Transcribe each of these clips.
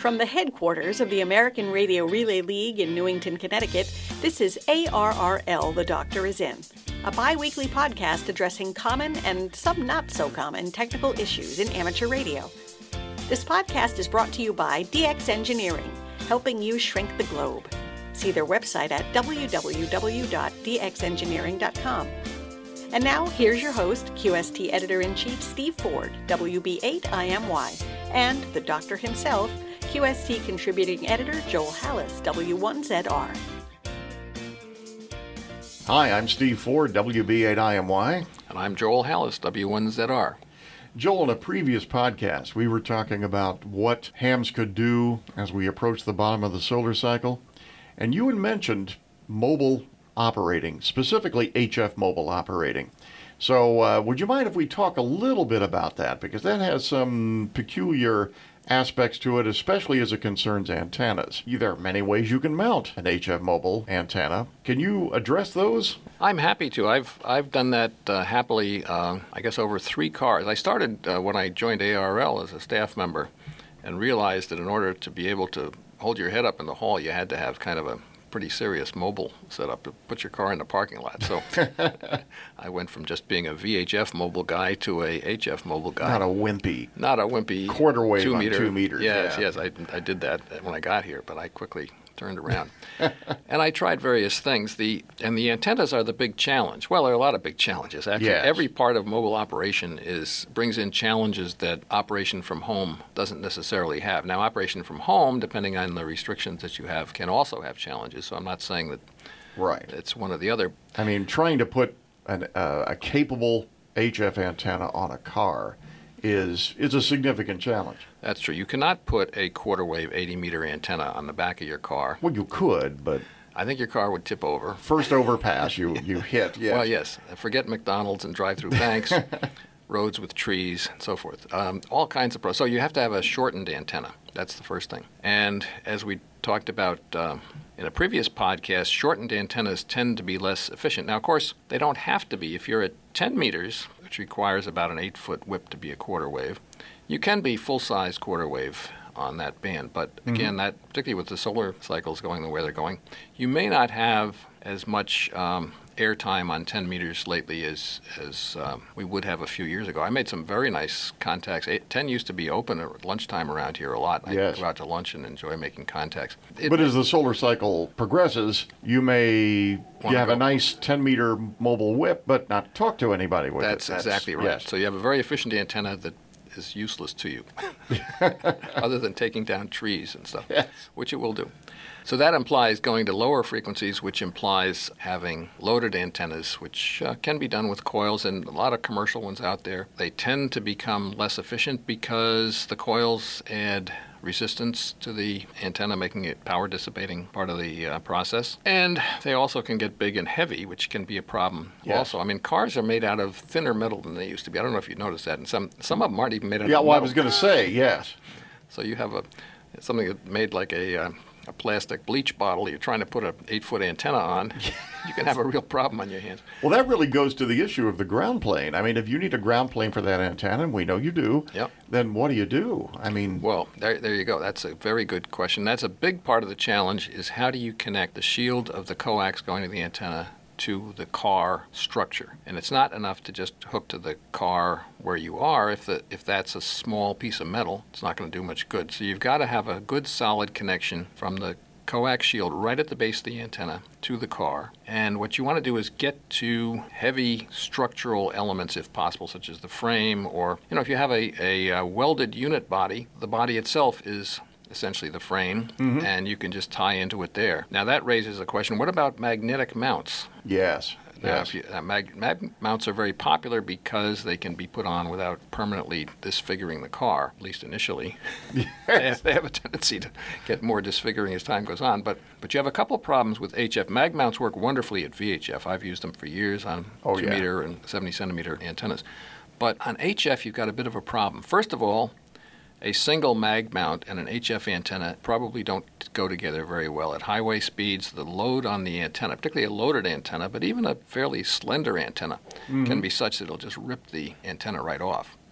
From the headquarters of the American Radio Relay League in Newington, Connecticut, this is ARRL, The Doctor Is In, a bi-weekly podcast addressing common and some not-so-common technical issues in amateur radio. This podcast is brought to you by DX Engineering, helping you shrink the globe. See their website at www.dxengineering.com. And now, here's your host, QST Editor-in-Chief Steve Ford, WB8IMY, and the Doctor himself, QST Contributing Editor Joel Hallis, W1ZR. Hi, I'm Steve Ford, WB8IMY. And I'm Joel Hallis, W1ZR. Joel, in a previous podcast, we were talking about what hams could do as we approach the bottom of the solar cycle. And you had mentioned mobile operating, specifically HF mobile operating. So would you mind if we talk a little bit about that? Because that has some peculiar aspects to it, especially as it concerns antennas. There are many ways you can mount an HF mobile antenna. Can you address those? I'm happy to. I've done that happily, I guess, over 3 cars. I started when I joined ARRL as a staff member and realized that in order to be able to hold your head up in the hall, you had to have kind of a pretty serious mobile setup to put your car in the parking lot. So I went from just being a VHF mobile guy to a HF mobile guy. Not a wimpy quarter wave on 2 meters. Yes, I did that when I got here, but I quickly turned around. And I tried various things. The antennas are the big challenge. Well, there are a lot of big challenges. Actually, yes. Every part of mobile operation brings in challenges that operation from home doesn't necessarily have. Now, operation from home, depending on the restrictions that you have, can also have challenges. So I'm not saying that it's one or the other. I mean, trying to put a capable HF antenna on a car is a significant challenge. That's true. You cannot put a quarter wave 80-meter antenna on the back of your car. Well, you could, but I think your car would tip over. First overpass you hit, yes. Well, yes. Forget McDonald's and drive-through banks, roads with trees, and so forth. All kinds of pros. So you have to have a shortened antenna. That's the first thing. And as we talked about in a previous podcast, shortened antennas tend to be less efficient. Now, of course, they don't have to be. If you're at 10 meters, which requires about an 8-foot whip to be a quarter wave, you can be full-size quarter wave on that band. But again, that particularly with the solar cycles going the way they're going, you may not have as much airtime on 10 meters lately as we would have a few years ago. I made some very nice contacts. 10 used to be open at lunchtime around here a lot. Yes. I go out to lunch and enjoy making contacts. But as the solar cycle progresses, you have a nice 10-meter mobile whip, but not talk to anybody with it. That's exactly right. Yes. So you have a very efficient antenna that is useless to you, other than taking down trees and stuff, yes, which it will do. So that implies going to lower frequencies, which implies having loaded antennas, which can be done with coils, and a lot of commercial ones out there. They tend to become less efficient because the coils add resistance to the antenna, making it power dissipating part of the process. And they also can get big and heavy, which can be a problem also. I mean, cars are made out of thinner metal than they used to be. I don't know if you noticed that. And some of them aren't even made out of metal. Yeah, well, I was going to say, yes. So you have something that's made like a plastic bleach bottle you're trying to put an 8-foot antenna on, you can have a real problem on your hands. Well, that really goes to the issue of the ground plane. I mean, if you need a ground plane for that antenna, and we know you do, then what do you do? I mean... Well, there you go. That's a very good question. That's a big part of the challenge is how do you connect the shield of the coax going to the antenna to the car structure. And it's not enough to just hook to the car where you are. If that's a small piece of metal, it's not going to do much good. So you've got to have a good solid connection from the coax shield right at the base of the antenna to the car. And what you want to do is get to heavy structural elements if possible, such as the frame, or if you have a welded unit body, the body itself is essentially the frame, and you can just tie into it there. Now that raises a question, what about magnetic mounts? Yes. Now, mag mounts are very popular because they can be put on without permanently disfiguring the car, at least initially. Yes. They have a tendency to get more disfiguring as time goes on. But you have a couple problems with HF. Mag mounts work wonderfully at VHF. I've used them for years on 2-meter and 70-centimeter antennas. But on HF, you've got a bit of a problem. First of all, a single mag mount and an HF antenna probably don't go together very well. At highway speeds, the load on the antenna, particularly a loaded antenna, but even a fairly slender antenna, can be such that it'll just rip the antenna right off.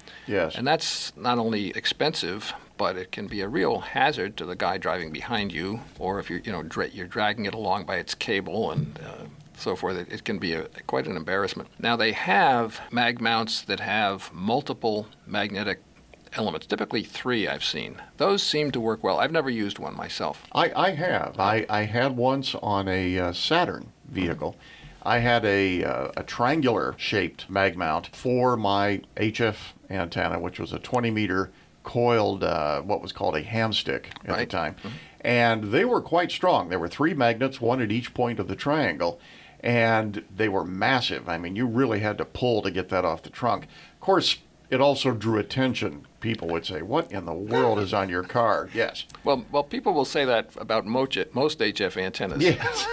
Yes. And that's not only expensive, but it can be a real hazard to the guy driving behind you, or if you're dragging it along by its cable and so forth. It can be quite an embarrassment. Now, they have mag mounts that have multiple magnetic elements, typically 3 I've seen. Those seem to work well. I've never used one myself. I have. I had once on a Saturn vehicle. I had a triangular-shaped mag mount for my HF antenna, which was a 20-meter coiled, what was called a hamstick at the time. Mm-hmm. And they were quite strong. There were 3 magnets, one at each point of the triangle, and they were massive. I mean, you really had to pull to get that off the trunk. Of course, it also drew attention. People would say, "What in the world is on your car?" Yes. Well, people will say that about most HF antennas. Yes.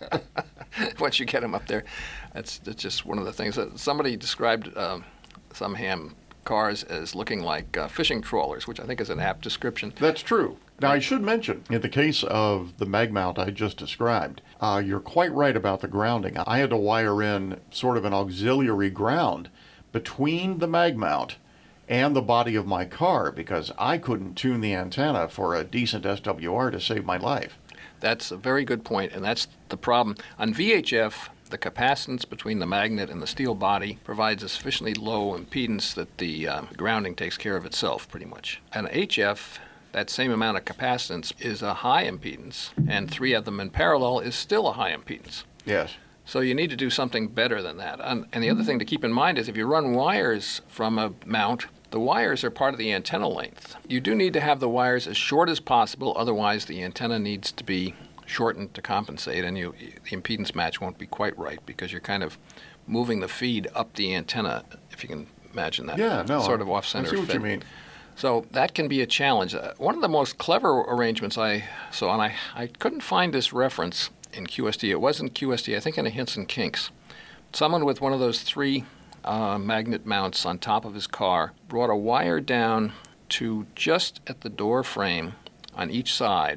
Once you get them up there, that's just one of the things. Somebody described some ham cars as looking like fishing trawlers, which I think is an apt description. That's true. Now, I should mention, in the case of the mag mount I just described, you're quite right about the grounding. I had to wire in sort of an auxiliary ground between the mag mount and the body of my car because I couldn't tune the antenna for a decent SWR to save my life. That's a very good point, and that's the problem. On VHF, the capacitance between the magnet and the steel body provides a sufficiently low impedance that the grounding takes care of itself, pretty much. On HF, that same amount of capacitance is a high impedance, and 3 of them in parallel is still a high impedance. Yes. So you need to do something better than that. And the other thing to keep in mind is if you run wires from a mount, the wires are part of the antenna length. You do need to have the wires as short as possible, otherwise the antenna needs to be shortened to compensate, and the impedance match won't be quite right because you're kind of moving the feed up the antenna, if you can imagine that. Yeah, no. Sort of off-center I see what fit. you mean. So that can be a challenge. One of the most clever arrangements I saw, and I couldn't find this reference in QST. It wasn't QST, I think in a Hinson and Kinks. Someone with one of those 3 magnet mounts on top of his car brought a wire down to just at the door frame on each side,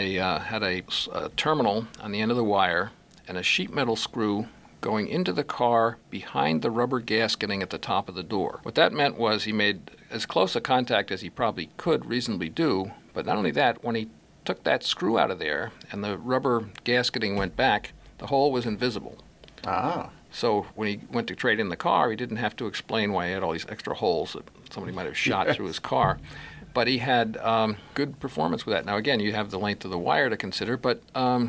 had a terminal on the end of the wire and a sheet metal screw going into the car behind the rubber gasketing at the top of the door. What that meant was he made as close a contact as he probably could reasonably do, but not only that, when he took that screw out of there and the rubber gasketing went back, the hole was invisible. Ah. So when he went to trade in the car, he didn't have to explain why he had all these extra holes that somebody might have shot through his car. But he had good performance with that. Now, again, you have the length of the wire to consider, but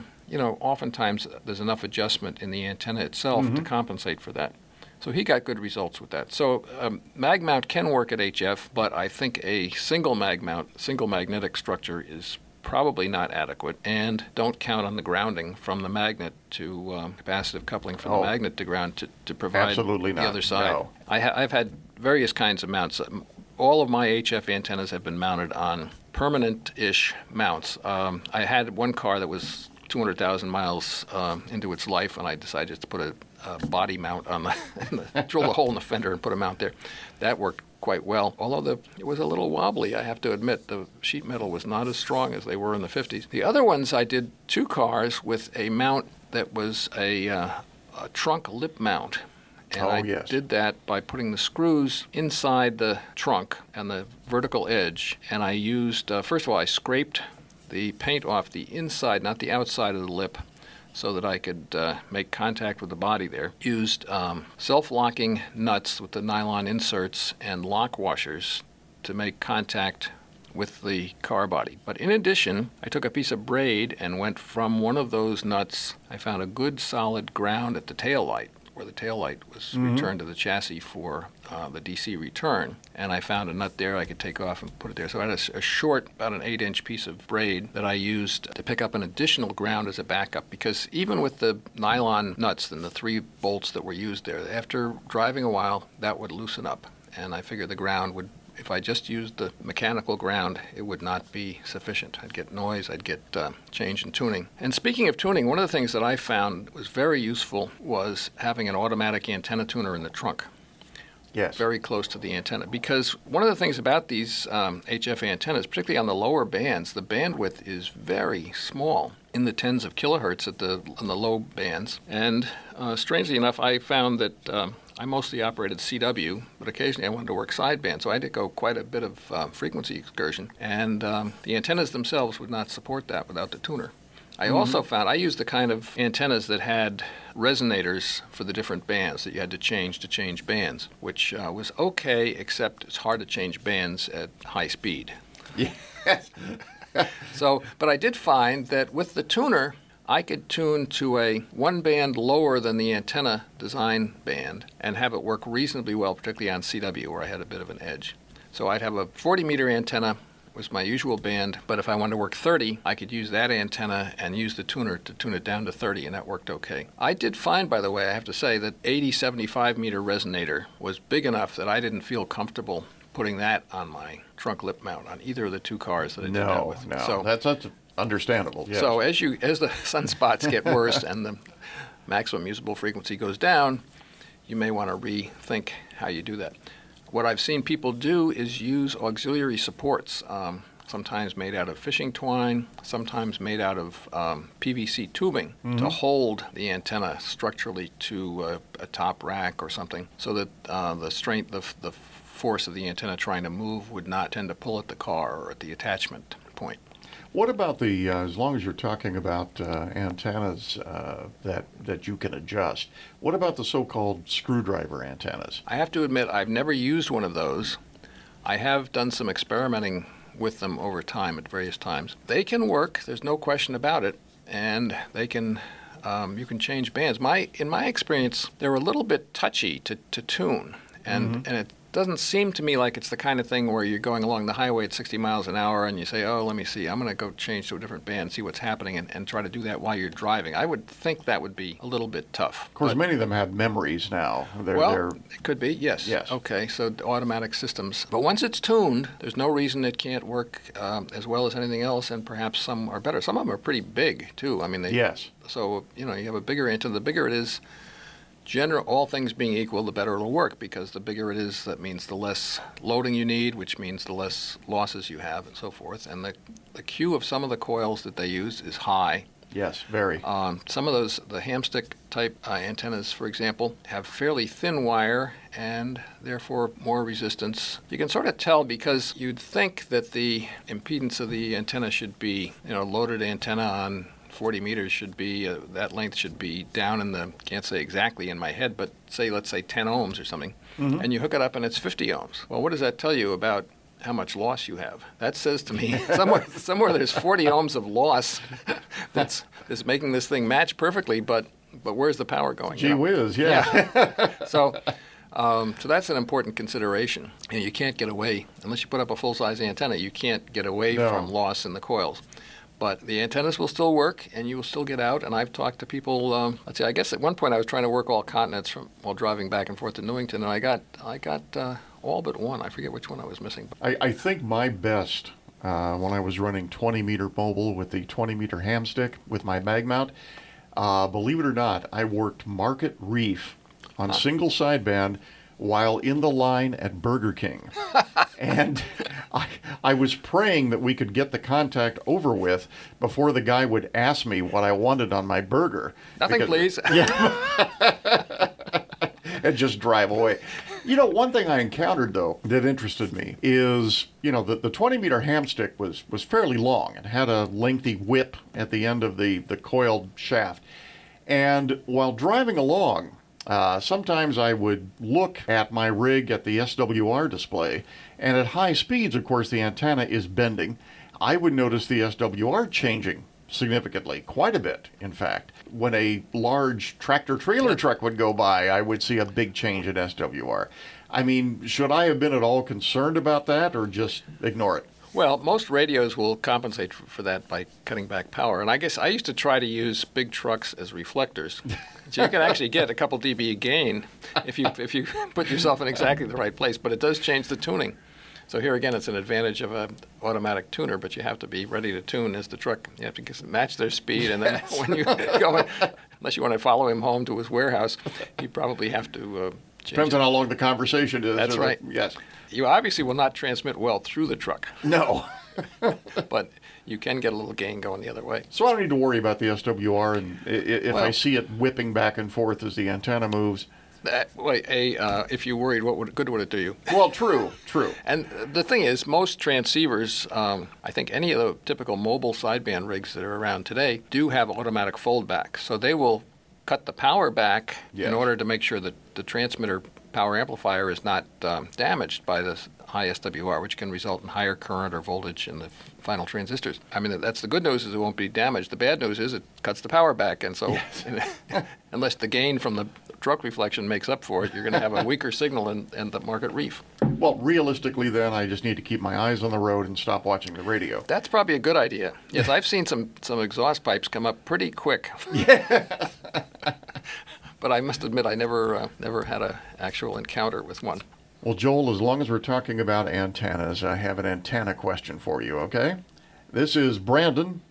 oftentimes there's enough adjustment in the antenna itself to compensate for that. So he got good results with that. So mag mount can work at HF, but I think a single magnetic structure is probably not adequate, and don't count on the grounding from the magnet to capacitive coupling from the magnet to ground to provide absolutely the not. other side. No. I've had various kinds of mounts. All of my HF antennas have been mounted on permanent-ish mounts. I had one car that was 200,000 miles into its life, and I decided to put a body mount on drill a hole in the fender and put a mount there. That worked quite well, although it was a little wobbly, I have to admit. The sheet metal was not as strong as they were in the 50s. The other ones, I did 2 cars with a mount that was a trunk lip mount. And I did that by putting the screws inside the trunk and the vertical edge. And I used, first of all, I scraped the paint off the inside, not the outside of the lip, so that I could make contact with the body there. Used self-locking nuts with the nylon inserts and lock washers to make contact with the car body. But in addition, I took a piece of braid and went from one of those nuts. I found a good solid ground at the tail light, where the tail light was returned to the chassis for the DC return. And I found a nut there I could take off and put it there. So I had a short, about an 8-inch piece of braid that I used to pick up an additional ground as a backup, because even with the nylon nuts and the 3 bolts that were used there, after driving a while, that would loosen up. And I figured the ground would, if I just used the mechanical ground, it would not be sufficient. I'd get noise, I'd get change in tuning. And speaking of tuning, one of the things that I found was very useful was having an automatic antenna tuner in the trunk. Yes. Very close to the antenna. Because one of the things about these HF antennas, particularly on the lower bands, the bandwidth is very small, in the tens of kilohertz on the low bands. And strangely enough, I found that I mostly operated CW, but occasionally I wanted to work sideband, so I did go quite a bit of frequency excursion, and the antennas themselves would not support that without the tuner. I also found I used the kind of antennas that had resonators for the different bands that you had to change bands, which was okay, except it's hard to change bands at high speed. Yes. But I did find that with the tuner, I could tune to a one band lower than the antenna design band and have it work reasonably well, particularly on CW where I had a bit of an edge. So I'd have a 40-meter antenna was my usual band, but if I wanted to work 30, I could use that antenna and use the tuner to tune it down to 30, and that worked okay. I did find, by the way, I have to say, that 75-meter resonator was big enough that I didn't feel comfortable putting that on my trunk lip mount on either of the two cars that I did that with. No, so, that's understandable. Yes. So as the sunspots get worse and the maximum usable frequency goes down, you may want to rethink how you do that. What I've seen people do is use auxiliary supports, sometimes made out of fishing twine, sometimes made out of PVC tubing to hold the antenna structurally to a top rack or something, so that the strength, the force of the antenna trying to move would not tend to pull at the car or at the attachment point. What about the, as long as you're talking about antennas that you can adjust, what about the so-called screwdriver antennas? I have to admit, I've never used one of those. I have done some experimenting with them over time at various times. They can work, there's no question about it, and they can, you can change bands. In my experience, they're a little bit touchy to tune, and it doesn't seem to me like it's the kind of thing where you're going along the highway at 60 miles an hour and you say, oh, let me see, I'm going to go change to a different band, see what's happening, and try to do that while you're driving. I would think that would be a little bit tough. Of course, many of them have memories now. It could be, yes. Okay, so automatic systems. But once it's tuned, there's no reason it can't work as well as anything else, and perhaps some are better. Some of them are pretty big, too. I mean, yes. So, you have a bigger antenna. The bigger it is, all things being equal, the better it'll work, because the bigger it is, that means the less loading you need, which means the less losses you have, and so forth. And the Q of some of the coils that they use is high. Yes, very. Some of those, the hamstick type antennas, for example, have fairly thin wire and therefore more resistance. You can sort of tell because you'd think that the impedance of the antenna should be, loaded antenna on 40 meters should be, that length should be down in the, can't say exactly in my head, but let's say 10 ohms or something, and you hook it up and it's 50 ohms. Well, what does that tell you about how much loss you have? That says to me somewhere there's 40 ohms of loss that's making this thing match perfectly, but where's the power going? Gee whiz, yeah. So that's an important consideration. And you can't get away, unless you put up a full-size antenna, you can't get away from loss in the coils. But the antennas will still work, and you will still get out. And I've talked to people. I guess at one point I was trying to work all continents while driving back and forth to Newington, and I got all but one. I forget which one I was missing. I think my best when I was running 20-meter mobile with the 20-meter hamstick with my mag mount. Believe it or not, I worked Market Reef on single sideband while in the line at Burger King. And I was praying that we could get the contact over with before the guy would ask me what I wanted on my burger. Nothing, please. Yeah. And just drive away. One thing I encountered, though, that interested me is, the 20-meter hamstick was fairly long. It had a lengthy whip at the end of the coiled shaft. And while driving along, sometimes I would look at my rig at the SWR display, and at high speeds, of course, the antenna is bending. I would notice the SWR changing significantly, quite a bit, in fact. When a large tractor-trailer truck would go by, I would see a big change in SWR. I mean, should I have been at all concerned about that, or just ignore it? Well, most radios will compensate for that by cutting back power. And I guess I used to try to use big trucks as reflectors. So you can actually get a couple dB gain if you put yourself in exactly the right place. But it does change the tuning. So here again, it's an advantage of an automatic tuner, but you have to be ready to tune as the truck. You have to match their speed, and then when you go, unless you want to follow him home to his warehouse, you probably have to change. Depends on how long the conversation is. That's right. Yes. You obviously will not transmit well through the truck. No. But you can get a little gain going the other way. So I don't need to worry about the SWR, and if I see it whipping back and forth as the antenna moves. If you're worried, what good would it do you? Well, true. And the thing is, most transceivers, I think any of the typical mobile sideband rigs that are around today do have automatic foldback. So they will cut the power back in order to make sure that the transmitter power amplifier is not damaged by this high SWR, which can result in higher current or voltage in the final transistors. I mean, that's the good news, is it won't be damaged. The bad news is it cuts the power back, and so unless the gain from the truck reflection makes up for it, you're going to have a weaker signal and the market reef. Well, realistically, then, I just need to keep my eyes on the road and stop watching the radio. That's probably a good idea. Yes, I've seen some exhaust pipes come up pretty quick. But I must admit, I never had an actual encounter with one. Well, Joel, as long as we're talking about antennas, I have an antenna question for you, okay? This is Brandon,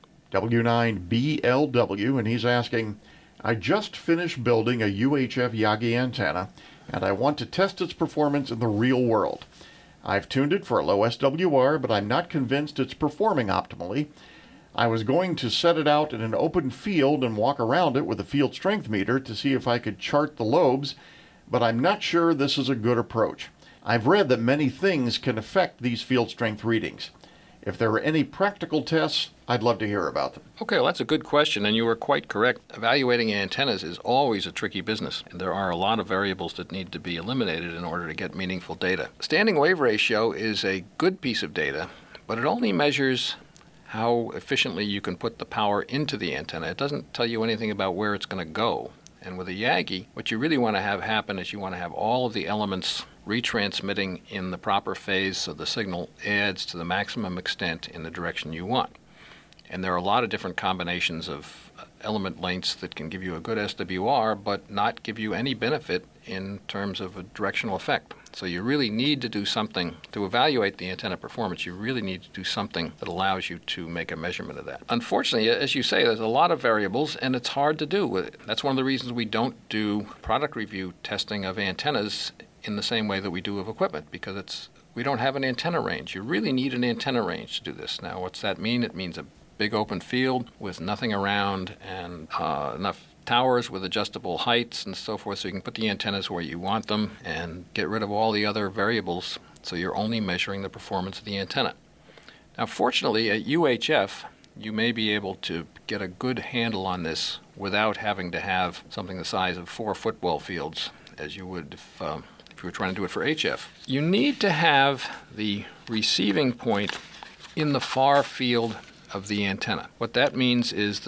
W9BLW, and he's asking, I just finished building a UHF Yagi antenna, and I want to test its performance in the real world. I've tuned it for a low SWR, but I'm not convinced it's performing optimally. I was going to set it out in an open field and walk around it with a field strength meter to see if I could chart the lobes, but I'm not sure this is a good approach. I've read that many things can affect these field strength readings. If there are any practical tests, I'd love to hear about them. Okay, well, that's a good question, and you were quite correct. Evaluating antennas is always a tricky business, and there are a lot of variables that need to be eliminated in order to get meaningful data. Standing wave ratio is a good piece of data, but it only measures how efficiently you can put the power into the antenna. It doesn't tell you anything about where it's going to go. And with a Yagi, what you really want to have happen is you want to have all of the elements retransmitting in the proper phase so the signal adds to the maximum extent in the direction you want. And there are a lot of different combinations of element lengths that can give you a good SWR but not give you any benefit in terms of a directional effect. So you really need to do something to evaluate the antenna performance. You really need to do something that allows you to make a measurement of that. Unfortunately, as you say, there's a lot of variables and it's hard to do. That's one of the reasons we don't do product review testing of antennas in the same way that we do of equipment, because we don't have an antenna range. You really need an antenna range to do this. Now, what's that mean? It means a big open field with nothing around and enough towers with adjustable heights and so forth, so you can put the antennas where you want them and get rid of all the other variables, so you're only measuring the performance of the antenna. Now, fortunately, at UHF, you may be able to get a good handle on this without having to have something the size of 4 football fields, as you would if you were trying to do it for HF. You need to have the receiving point in the far field of the antenna. What that means is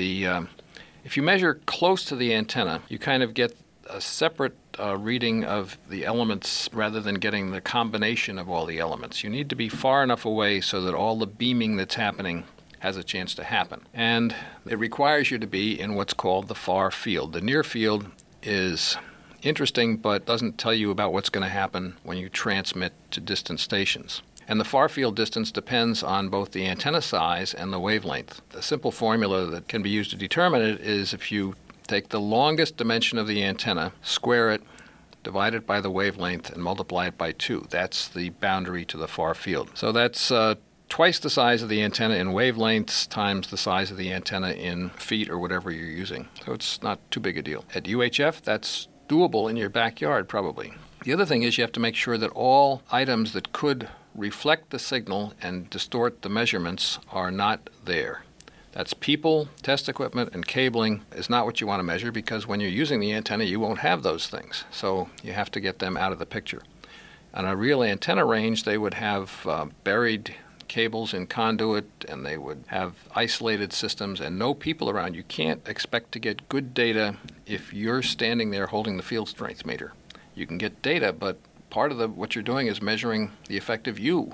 if you measure close to the antenna, you kind of get a separate reading of the elements rather than getting the combination of all the elements. You need to be far enough away so that all the beaming that's happening has a chance to happen. And it requires you to be in what's called the far field. The near field is interesting, but doesn't tell you about what's going to happen when you transmit to distant stations. And the far field distance depends on both the antenna size and the wavelength. The simple formula that can be used to determine it is if you take the longest dimension of the antenna, square it, divide it by the wavelength, and multiply it by 2. That's the boundary to the far field. So that's twice the size of the antenna in wavelengths times the size of the antenna in feet or whatever you're using. So it's not too big a deal. At UHF, that's doable in your backyard probably. The other thing is you have to make sure that all items that could reflect the signal and distort the measurements are not there. That's people, test equipment, and cabling is not what you want to measure, because when you're using the antenna, you won't have those things. So you have to get them out of the picture. On a real antenna range, they would have buried cables in conduit, and they would have isolated systems and no people around. You can't expect to get good data if you're standing there holding the field strength meter. You can get data, but part of what you're doing is measuring the effect of you,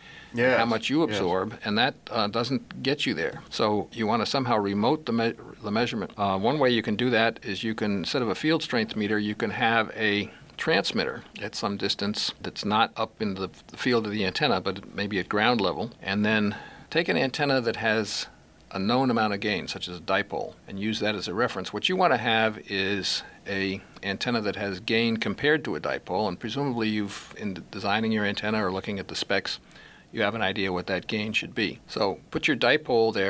how much you absorb, and that doesn't get you there. So you want to somehow remote the measurement. One way you can do that is you can, instead of a field strength meter, you can have a transmitter at some distance that's not up in the field of the antenna, but maybe at ground level, and then take an antenna that has a known amount of gain, such as a dipole, and use that as a reference. What you want to have is a antenna that has gain compared to a dipole, and presumably in designing your antenna or looking at the specs, you have an idea what that gain should be. So put your dipole there,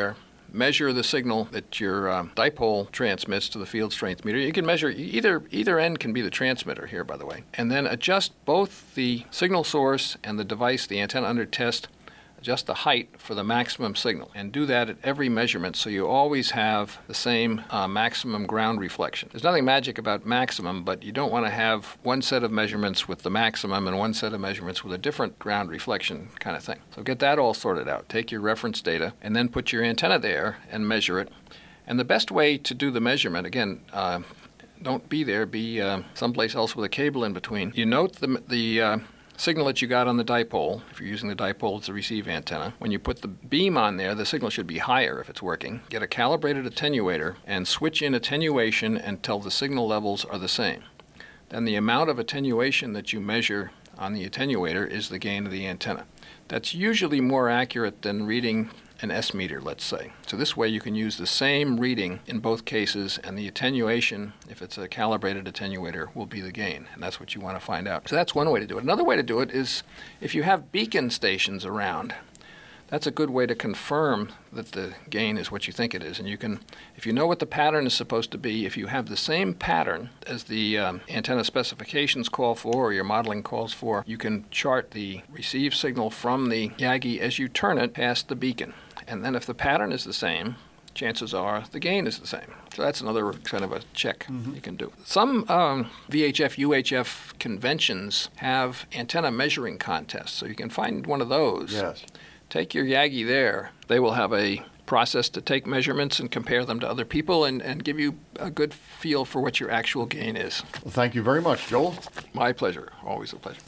measure the signal that your dipole transmits to the field strength meter. You can measure either end can be the transmitter here, by the way, and then adjust both the signal source and the device, the antenna under test. Adjust the height for the maximum signal, and do that at every measurement so you always have the same maximum ground reflection. There's nothing magic about maximum, but you don't want to have one set of measurements with the maximum and one set of measurements with a different ground reflection kind of thing. So get that all sorted out. Take your reference data and then put your antenna there and measure it. And the best way to do the measurement, again, don't be there, be someplace else with a cable in between. You note the signal that you got on the dipole. If you're using the dipole as a receive antenna, when you put the beam on there, the signal should be higher if it's working. Get a calibrated attenuator and switch in attenuation until the signal levels are the same. Then the amount of attenuation that you measure on the attenuator is the gain of the antenna. That's usually more accurate than reading an S meter, let's say. So this way you can use the same reading in both cases, and the attenuation, if it's a calibrated attenuator, will be the gain, and that's what you want to find out. So that's one way to do it. Another way to do it is if you have beacon stations around. That's a good way to confirm that the gain is what you think it is. And you can, if you know what the pattern is supposed to be, if you have the same pattern as the antenna specifications call for or your modeling calls for, you can chart the receive signal from the Yagi as you turn it past the beacon. And then if the pattern is the same, chances are the gain is the same. So that's another kind of a check you can do. Some VHF, UHF conventions have antenna measuring contests, so you can find one of those. Yes. Take your Yagi there. They will have a process to take measurements and compare them to other people and give you a good feel for what your actual gain is. Well, thank you very much, Joel. My pleasure. Always a pleasure.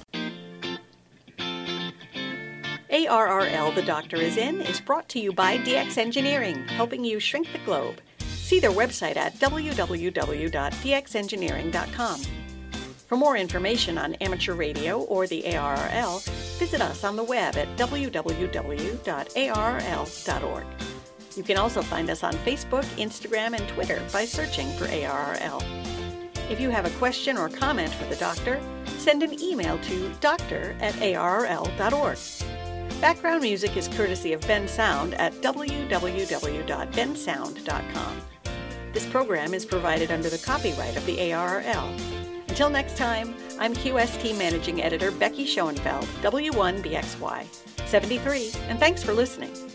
ARRL, The Doctor Is In, is brought to you by DX Engineering, helping you shrink the globe. See their website at www.dxengineering.com. For more information on amateur radio or the ARRL, visit us on the web at www.arrl.org. You can also find us on Facebook, Instagram, and Twitter by searching for ARRL. If you have a question or comment for the doctor, send an email to doctor@arrl.org. Background music is courtesy of Ben Sound at www.bensound.com. This program is provided under the copyright of the ARRL. Until next time, I'm QST Managing Editor Becky Schoenfeld, W1BXY 73, and thanks for listening.